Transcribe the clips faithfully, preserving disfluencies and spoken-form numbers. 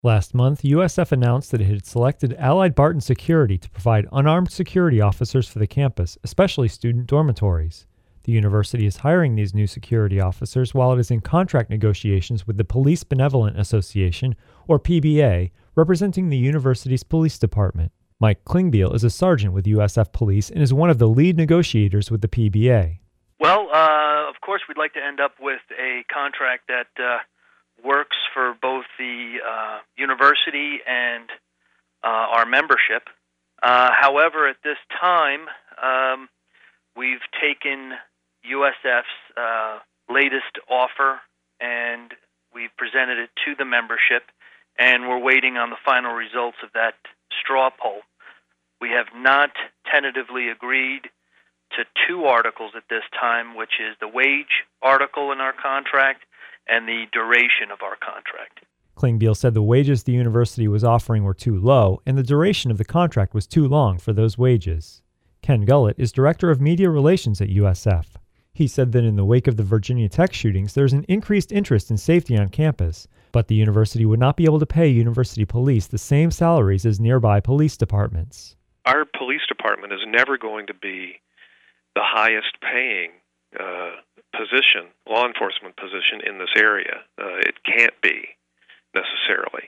Last month, U S F announced that it had selected Allied Barton Security to provide unarmed security officers for the campus, especially student dormitories. The university is hiring these new security officers while it is in contract negotiations with the Police Benevolent Association, or P B A, representing the university's police department. Mike Klingbeil is a sergeant with U S F Police and is one of the lead negotiators with the P B A. Well, uh, of course, we'd like to end up with a contract that uh, works for both the uh, university and uh, our membership. Uh, however, at this time, um, we've taken U S F's uh, latest offer and we've presented it to the membership, and we're waiting on the final results of that straw poll. We have not tentatively agreed to two articles at this time, which is the wage article in our contract and the duration of our contract. Klingbeil said the wages the university was offering were too low, and the duration of the contract was too long for those wages. Ken Gullett is Director of Media Relations at U S F. He said that in the wake of the Virginia Tech shootings, there's an increased interest in safety on campus, but the university would not be able to pay university police the same salaries as nearby police departments. Our police department is never going to be the highest paying uh, position, law enforcement position in this area. Uh, it can't be necessarily.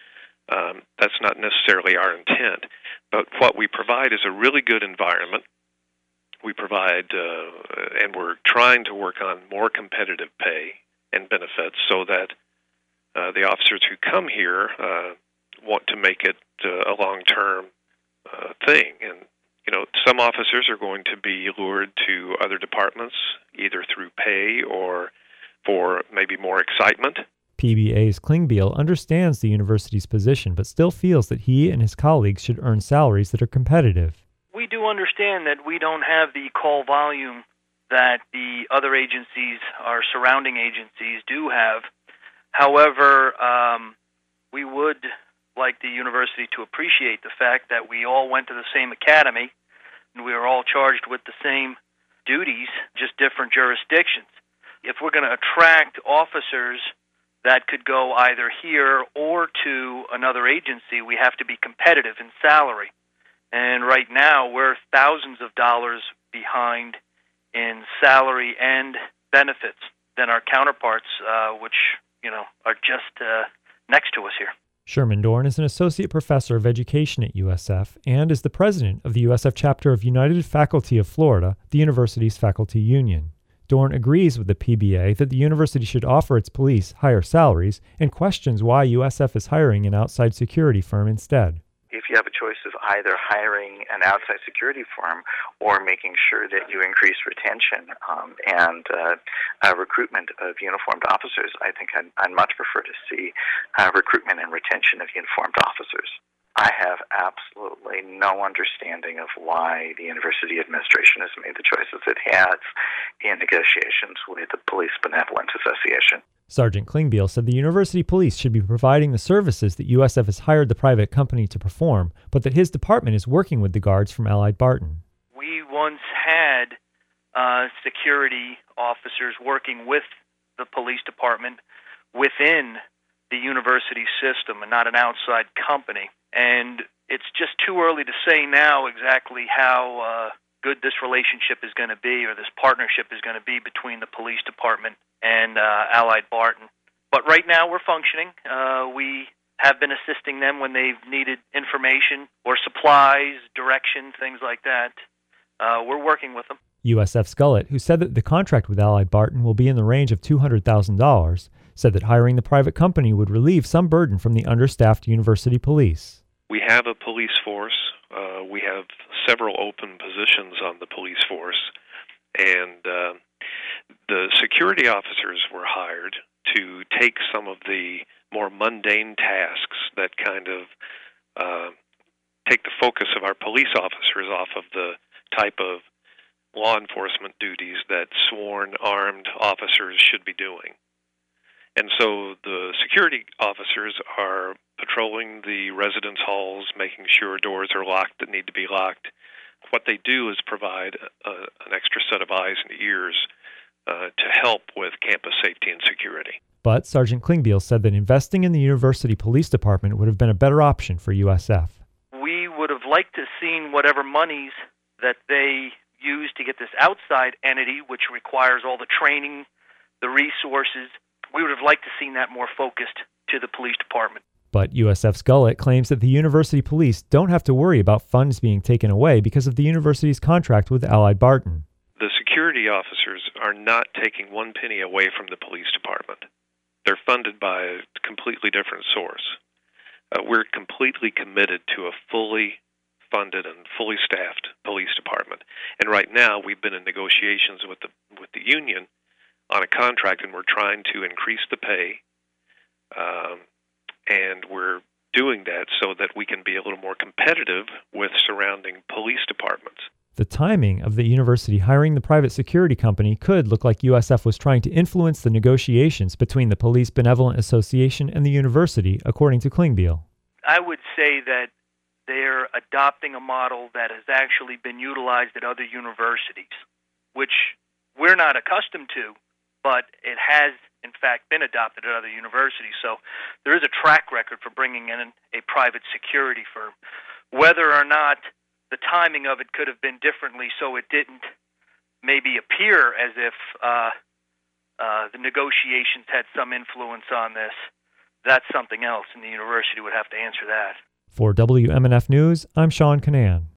Um, that's not necessarily our intent. But what we provide is a really good environment. We provide, uh, and we're trying to work on more competitive pay and benefits so that uh, the officers who come here uh, want to make it uh, a long-term uh, thing. And You know, some officers are going to be lured to other departments, either through pay or for maybe more excitement. P B A's Klingbeil understands the university's position, but still feels that he and his colleagues should earn salaries that are competitive. We do understand that we don't have the call volume that the other agencies, our surrounding agencies, do have. However, um, we would like the university to appreciate the fact that we all went to the same academy and we were all charged with the same duties, just different jurisdictions. If we're going to attract officers that could go either here or to another agency, we have to be competitive in salary. And right now, we're thousands of dollars behind in salary and benefits than our counterparts, uh, which, you know, are just uh, next to us here. Sherman Dorn is an associate professor of education at U S F and is the president of the U S F chapter of United Faculty of Florida, the university's faculty union. Dorn agrees with the P B A that the university should offer its police higher salaries and questions why U S F is hiring an outside security firm instead. If you have a choice of either hiring an outside security firm or making sure that you increase retention um, and uh, uh, recruitment of uniformed officers, I think I'd, I'd much prefer to see uh, recruitment and retention of uniformed officers. I have absolutely no understanding of why the university administration has made the choices it has in negotiations with the Police Benevolent Association. Sergeant Klingbeil said the university police should be providing the services that U S F has hired the private company to perform, but that his department is working with the guards from Allied Barton. We once had uh, security officers working with the police department within the university system and not an outside company. And it's just too early to say now exactly how uh, good this relationship is going to be or this partnership is going to be between the police department and uh, Allied Barton. But right now we're functioning. Uh, we have been assisting them when they've needed information or supplies, direction, things like that. Uh, we're working with them. U S F Gullett, who said that the contract with Allied Barton will be in the range of two hundred thousand dollars, said that hiring the private company would relieve some burden from the understaffed university police. We have a police force. Uh, we have several open positions on the police force, and uh, the security officers were hired to take some of the more mundane tasks that kind of uh, take the focus of our police officers off of the type of law enforcement duties that sworn armed officers should be doing. And so the security officers are patrolling the residence halls, making sure doors are locked that need to be locked. What they do is provide a, an extra set of eyes and ears uh, to help with campus safety and security. But Sergeant Klingbeil said that investing in the University Police Department would have been a better option for U S F. We would have liked to have seen whatever monies that they use to get this outside entity, which requires all the training, the resources, we would have liked to have seen that more focused to the police department. But U S F's Gullett claims that the university police don't have to worry about funds being taken away because of the university's contract with Allied Barton. The security officers are not taking one penny away from the police department. They're funded by a completely different source. Uh, we're completely committed to a fully funded and fully staffed police department. And right now, we've been in negotiations with the with the union on a contract, and we're trying to increase the pay. Um, and we're doing that so that we can be a little more competitive with surrounding police departments. The timing of the university hiring the private security company could look like U S F was trying to influence the negotiations between the Police Benevolent Association and the university, according to Klingbeil. I would say that they're adopting a model that has actually been utilized at other universities, which we're not accustomed to, but it has, in fact, been adopted at other universities. So there is a track record for bringing in a private security firm. Whether or not the timing of it could have been differently so it didn't maybe appear as if uh, uh, the negotiations had some influence on this, that's something else, and the university would have to answer that. For W M N F News, I'm Sean Canan.